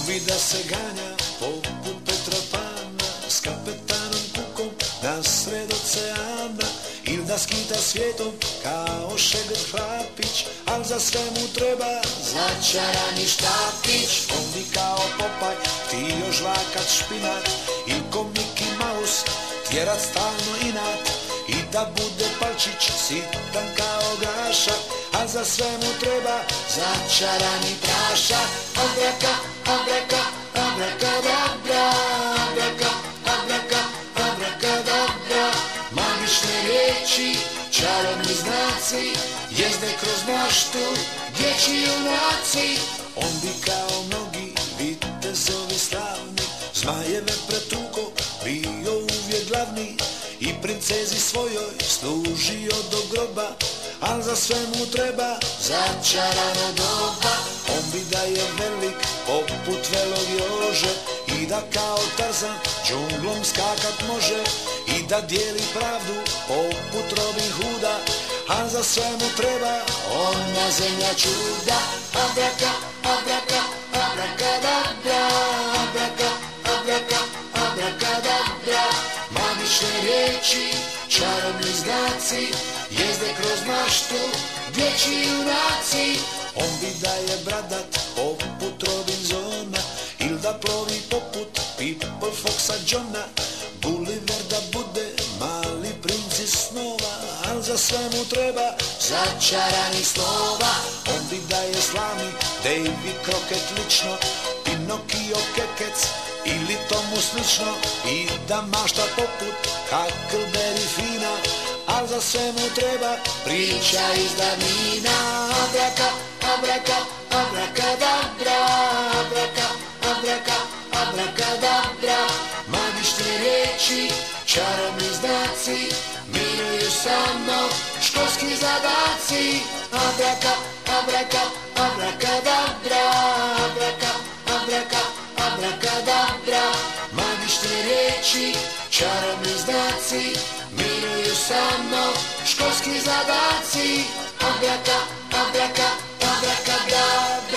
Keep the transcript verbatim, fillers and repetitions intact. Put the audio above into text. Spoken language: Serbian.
bi da se ganja poput Petra Pana s kapetanom Kukom na sred oceana, ili da skita svijetom kao Šegrt Hlapić, al za sve mu treba začarani štapić. On bi kao Popaj htio žvakat špinat i ko Mickey Mouse tjerat stalno inat, i da bude Palčić sitan kao Gašak, a za sve mu treba začarani prašak. Abraka, abraka, abrakadabra, abraka, abraka, abrakadabra. Magične riječi, čarobni znaci, jezde kroz maštu dječji junaci. On bi kao mnogi vitezovi slavni zmajeve pretuko, bio uvijek glavni i princezi svojoj služio do groba, al za sve mu treba začarano doba. On bi da je velik poput Velog Jože i da kao Tarzan džunglom skakat može, i da dijeli pravdu poput Robin Hooda, a za sve mu treba ona zemlja čuda. Abraka, abraka, abrakadabra, abraka, abraka, abrakadabra. Magične riječi, čarobni znaci, jezde kroz maštu dječji junaci. On bi da je bradat poput Robinsona, il da plovi poput People Foxa Johna, Gulliver da bude mali princ iz snova, al za sve mu treba začarani slova. On bi da je slavni Davy Crockett lično, Pinokio Kekec ili tomu slično, i da mašta poput Huckleberry fina, al za sve mu treba priča iz davnina. Abraka, abraka, abrakadabra, abraka, abraka, abrakadabra. Magične riječi, čarobni znaci, miruju samo školski zadaci. Abraka, abraka, abrakadabra, abraka, abraka, abrakadabra. Magične riječi, čarobni znaci, miruju samo školski zadaci. Abraka, abraka, abrakadabra.